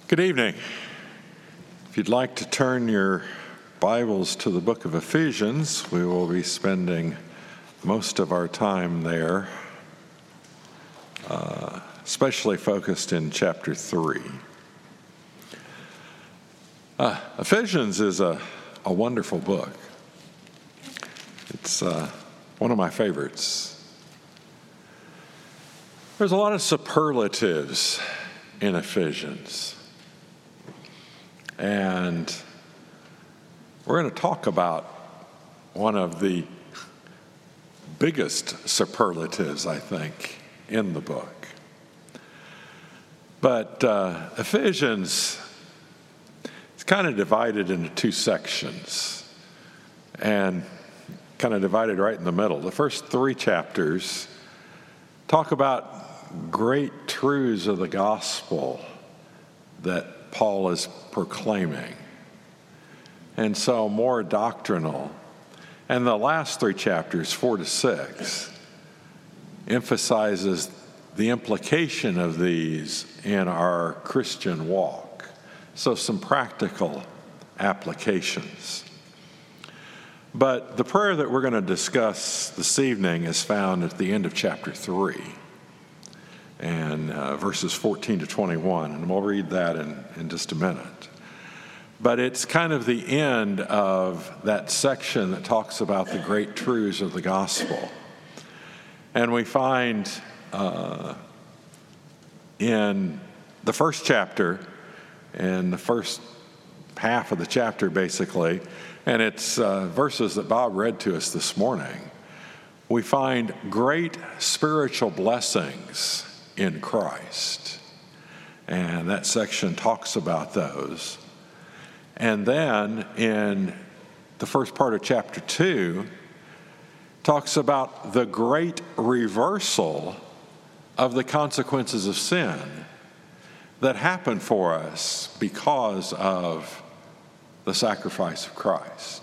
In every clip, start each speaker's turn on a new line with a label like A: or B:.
A: Good evening. If you'd like to turn your Bibles to the book of Ephesians, we will be spending most of our time there, especially focused in chapter 3. Ephesians is a wonderful book. It's one of my favorites. There's a lot of superlatives in Ephesians. And we're going to talk about one of the biggest superlatives, I think, in the book. But Ephesians is kind of divided into two sections and kind of divided right in the middle. The first 3 chapters talk about great truths of the gospel that Paul is proclaiming, and so more doctrinal. And the last 3 chapters, 4 to 6, emphasizes the implication of these in our Christian walk. So some practical applications. But the prayer that we're going to discuss this evening is found at the end of chapter 3. And verses 14 to 21, and we'll read that in just a minute. But it's kind of the end of that section that talks about the great truths of the gospel. And we find in the first chapter, in the first half of the chapter basically, and it's verses that Bob read to us this morning, we find great spiritual blessings in Christ. And that section talks about those. And then in the first part of chapter 2, talks about the great reversal of the consequences of sin that happen for us because of the sacrifice of Christ.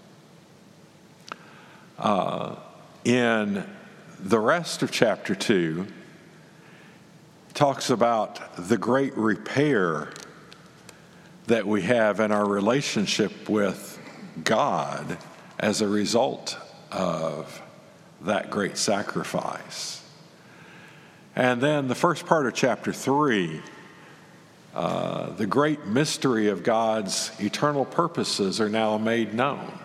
A: In the rest of chapter 2, talks about the great repair that we have in our relationship with God as a result of that great sacrifice. And then the first part of chapter 3, the great mystery of God's eternal purposes are now made known.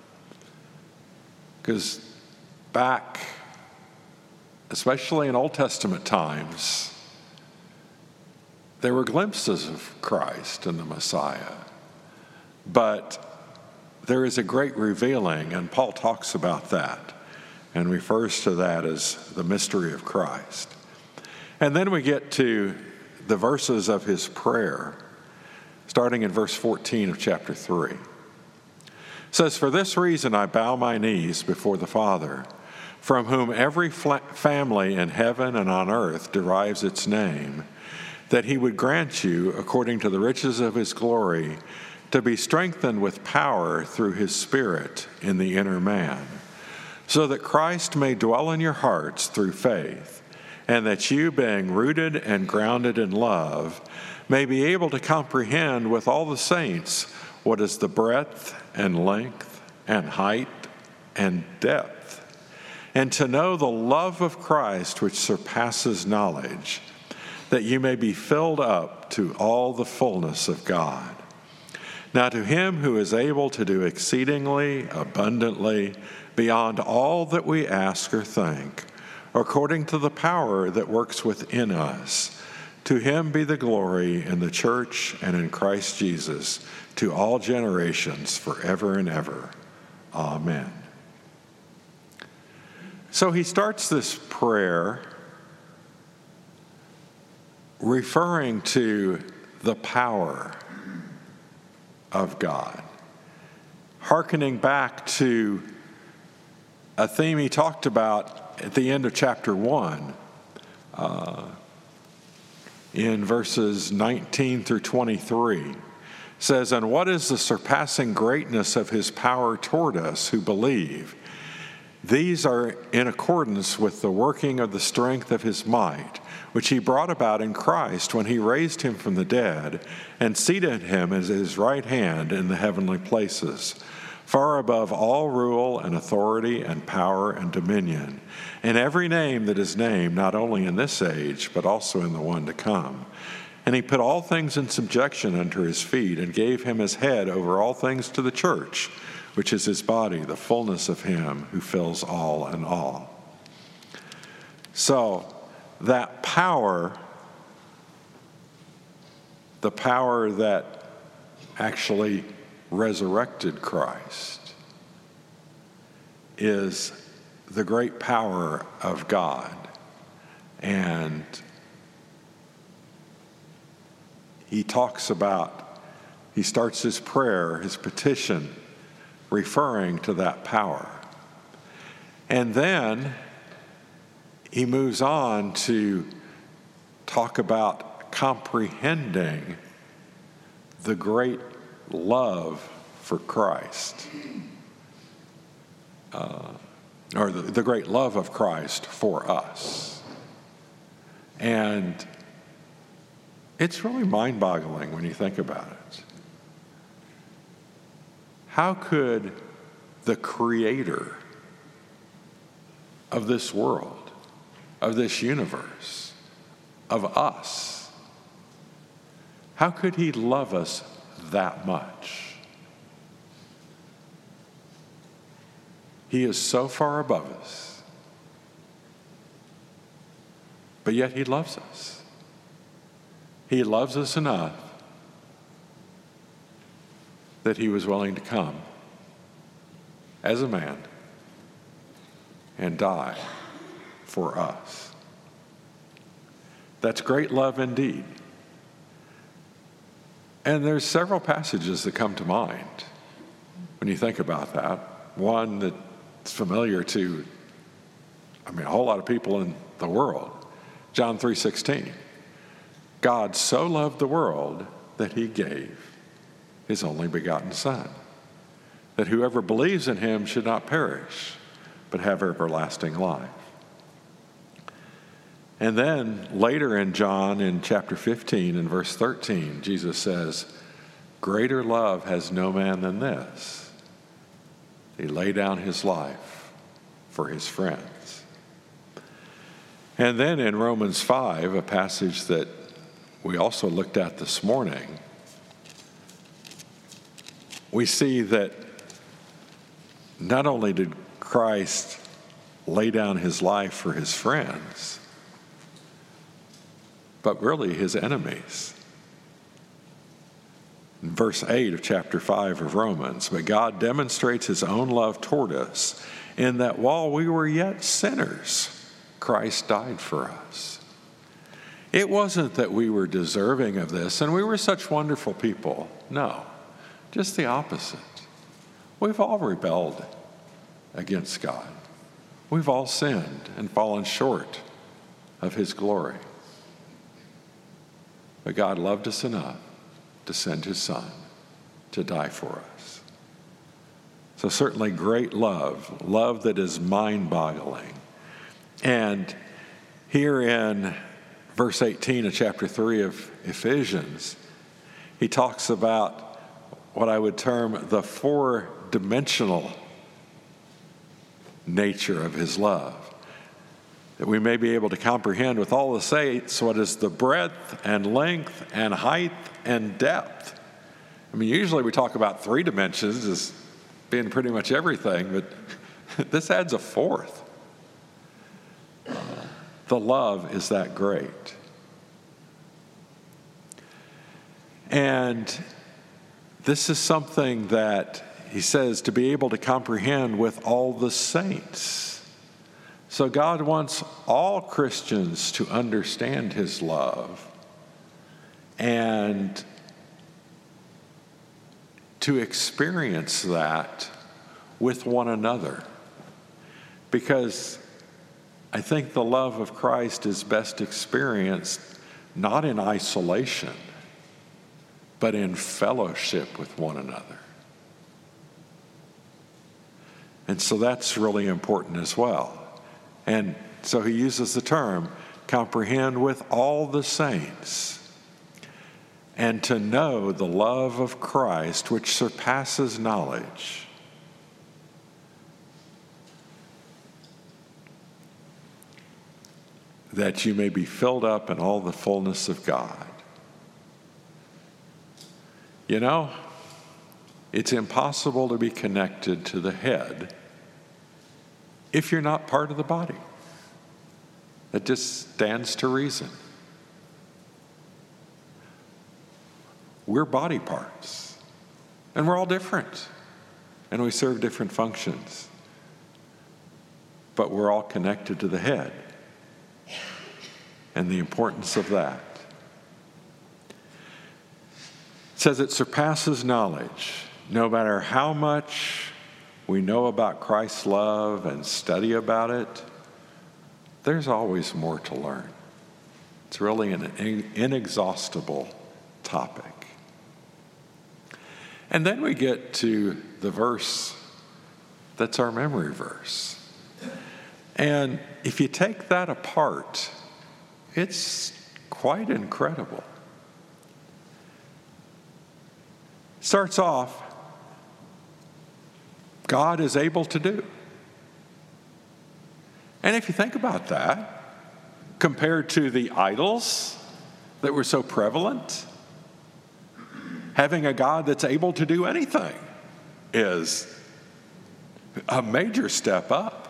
A: Because back, especially in Old Testament times, there were glimpses of Christ and the Messiah, but there is a great revealing, and Paul talks about that and refers to that as the mystery of Christ. And then we get to the verses of his prayer, starting in verse 14 of chapter 3. It says, "For this reason I bow my knees before the Father, from whom every family in heaven and on earth derives its name, that he would grant you, according to the riches of his glory, to be strengthened with power through his Spirit in the inner man, so that Christ may dwell in your hearts through faith, and that you, being rooted and grounded in love, may be able to comprehend with all the saints what is the breadth and length and height and depth, and to know the love of Christ which surpasses knowledge, that you may be filled up to all the fullness of God. Now to him who is able to do exceedingly abundantly beyond all that we ask or think, according to the power that works within us, to him be the glory in the church and in Christ Jesus to all generations forever and ever. Amen." So he starts this prayer referring to the power of God, hearkening back to a theme he talked about at the end of chapter 1, in verses 19 through 23. It says, "And what is the surpassing greatness of his power toward us who believe? These are in accordance with the working of the strength of his might, which he brought about in Christ when he raised him from the dead and seated him at his right hand in the heavenly places, far above all rule and authority and power and dominion, and every name that is named, not only in this age, but also in the one to come. And he put all things in subjection under his feet and gave him his head over all things to the church, which is his body, the fullness of him who fills all in all. So that power, the power that actually resurrected Christ, is the great power of God. And he talks about, he starts his prayer, his petition, referring to that power. And then he moves on to talk about comprehending the great love for Christ, or the great love of Christ for us. And it's really mind-boggling when you think about it. How could the creator of this world, of this universe, of us, how could he love us that much? He is so far above us, but yet he loves us. He loves us enough that he was willing to come as a man and die for us. That's great love indeed. And there's several passages that come to mind when you think about that. One that's familiar to, a whole lot of people in the world. John 3:16. God so loved the world that he gave his only begotten Son, that whoever believes in him should not perish, but have everlasting life. And then later in John, in chapter 15 and verse 13, Jesus says, "Greater love has no man than this. He laid down his life for his friends." And then in Romans 5, a passage that we also looked at this morning, we see that not only did Christ lay down his life for his friends, but really his enemies. In verse 8 of chapter 5 of Romans, "But God demonstrates his own love toward us, in that while we were yet sinners, Christ died for us." It wasn't that we were deserving of this and we were such wonderful people. No, just the opposite. We've all rebelled against God. We've all sinned and fallen short of his glory. But God loved us enough to send his Son to die for us. So certainly great love, love that is mind-boggling. And here in verse 18 of chapter 3 of Ephesians, he talks about what I would term the four-dimensional nature of his love, that we may be able to comprehend with all the saints what is the breadth and length and height and depth. Usually we talk about three dimensions as being pretty much everything, but this adds a fourth. The love is that great. And this is something that he says to be able to comprehend with all the saints. So God wants all Christians to understand his love and to experience that with one another. Because I think the love of Christ is best experienced not in isolation, but in fellowship with one another. And so that's really important as well. And so he uses the term, comprehend with all the saints, and to know the love of Christ which surpasses knowledge. That you may be filled up in all the fullness of God. You know, it's impossible to be connected to the head if you're not part of the body. That just stands to reason. We're body parts, and we're all different, and we serve different functions, but we're all connected to the head, and the importance of that. It says it surpasses knowledge. No matter how much we know about Christ's love and study about it, there's always more to learn. It's really an inexhaustible topic. And then we get to the verse that's our memory verse. And if you take that apart, it's quite incredible. Starts off, God is able to do. And if you think about that, compared to the idols that were so prevalent, having a God that's able to do anything is a major step up.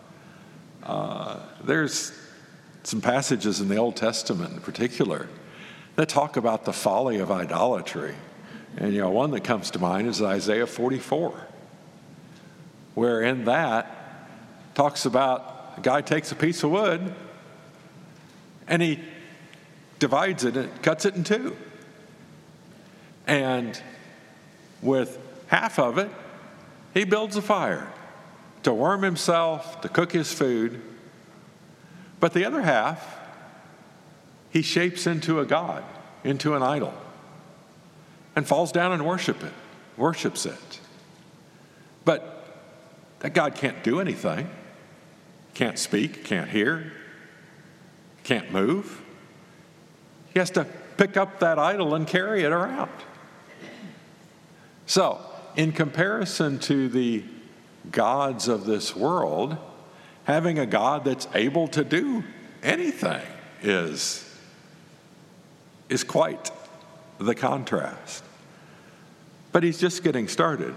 A: There's some passages in the Old Testament in particular that talk about the folly of idolatry. And, one that comes to mind is Isaiah 44, where in that talks about a guy takes a piece of wood and he divides it and cuts it in two. And with half of it, he builds a fire to warm himself, to cook his food. But the other half, he shapes into a god, into an idol, and falls down and worships it. But that God can't do anything, can't speak, can't hear, can't move. He has to pick up that idol and carry it around. So, in comparison to the gods of this world, having a God that's able to do anything is quite the contrast. But he's just getting started.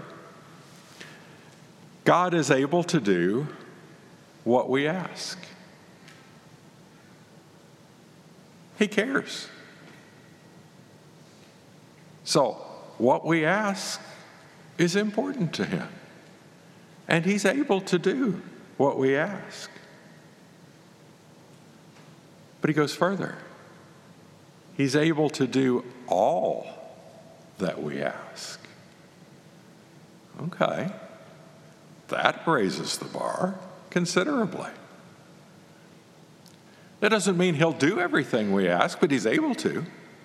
A: God is able to do what we ask. He cares. So, what we ask is important to him. And he's able to do what we ask. But he goes further. He's able to do all that we ask. Okay. That raises the bar considerably. That doesn't mean he'll do everything we ask, but he's able to.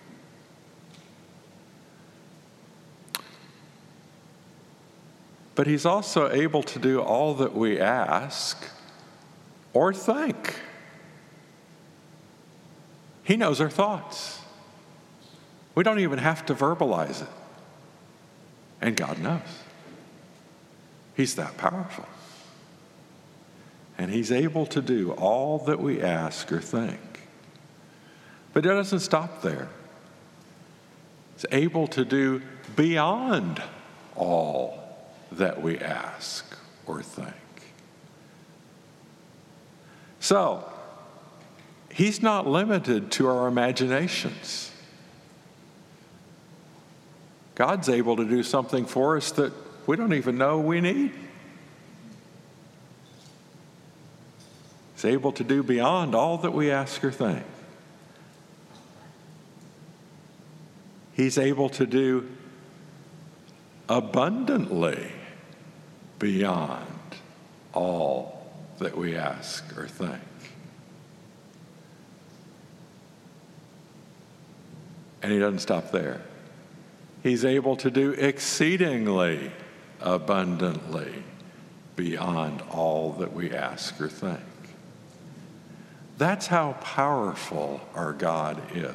A: But he's also able to do all that we ask or think. He knows our thoughts. We don't even have to verbalize it. And God knows. He's that powerful. And he's able to do all that we ask or think. But it doesn't stop there. He's able to do beyond all that we ask or think. So, he's not limited to our imaginations. God's able to do something for us that we don't even know we need. He's able to do beyond all that we ask or think. He's able to do abundantly beyond all that we ask or think. And he doesn't stop there. He's able to do exceedingly abundantly beyond all that we ask or think. That's how powerful our God is.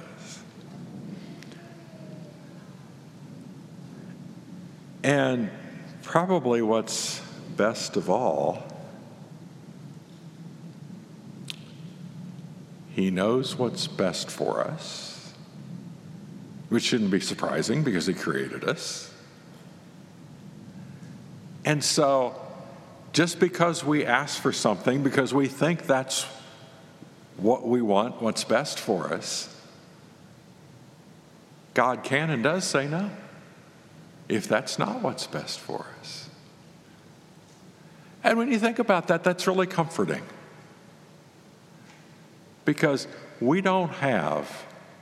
A: And probably what's best of all, He knows what's best for us, which shouldn't be surprising because He created us. And so, just because we ask for something, because we think that's what we want, what's best for us, God can and does say no, if that's not what's best for us. And when you think about that, that's really comforting. Because we don't have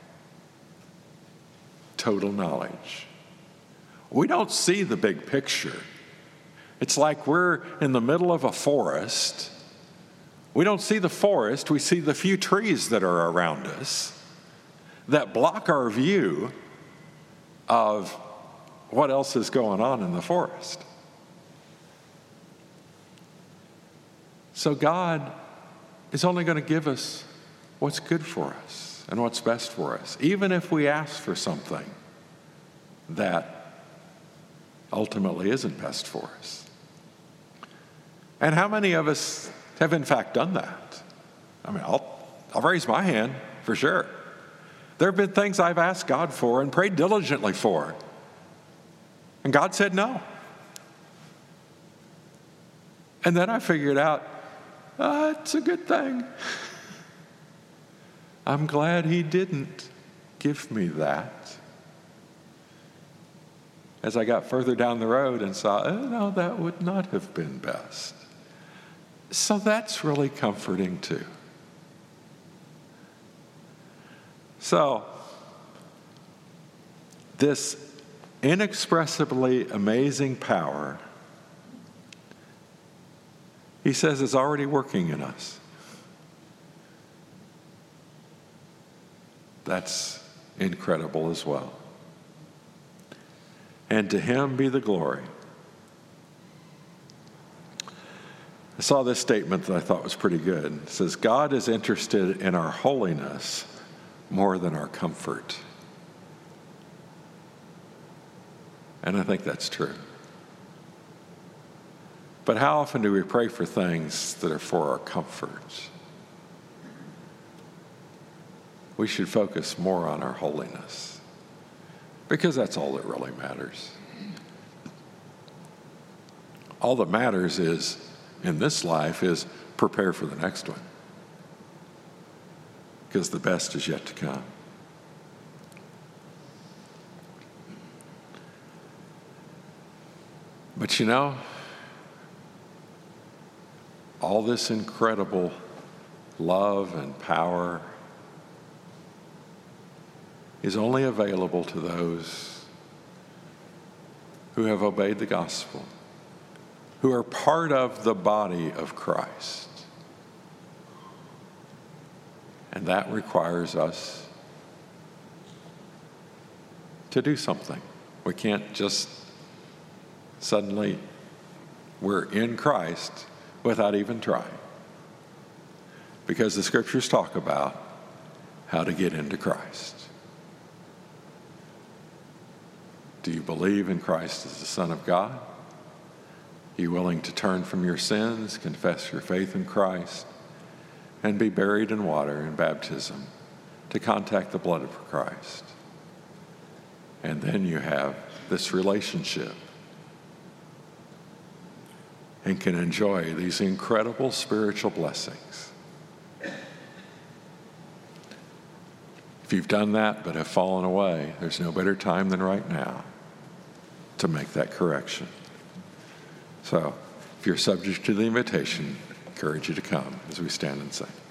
A: total knowledge. We don't see the big picture. It's like we're in the middle of a forest. We don't see the forest, we see the few trees that are around us that block our view of what else is going on in the forest. So God is only going to give us what's good for us and what's best for us, even if we ask for something that ultimately isn't best for us. And how many of us have in fact done that? I mean, I'll raise my hand for sure. There have been things I've asked God for and prayed diligently for, and God said no. And then I figured out, it's a good thing. I'm glad He didn't give me that. As I got further down the road and saw, no, that would not have been best. So that's really comforting too. So, this inexpressibly amazing power, He says, is already working in us. That's incredible as well. And to Him be the glory. I saw this statement that I thought was pretty good. It says, God is interested in our holiness more than our comfort. And I think that's true. But how often do we pray for things that are for our comfort? We should focus more on our holiness, because that's all that really matters. All that matters is, in this life, is prepare for the next one, because the best is yet to come. But you know, all this incredible love and power is only available to those who have obeyed the gospel, who are part of the body of Christ. And that requires us to do something. We can't just suddenly, we're in Christ without even trying. Because the scriptures talk about how to get into Christ. Do you believe in Christ as the Son of God? Are you willing to turn from your sins, confess your faith in Christ, and be buried in water in baptism to contact the blood of Christ? And then you have this relationship and can enjoy these incredible spiritual blessings. If you've done that but have fallen away, there's no better time than right now to make that correction. So, if you're subject to the invitation, I encourage you to come as we stand and sing.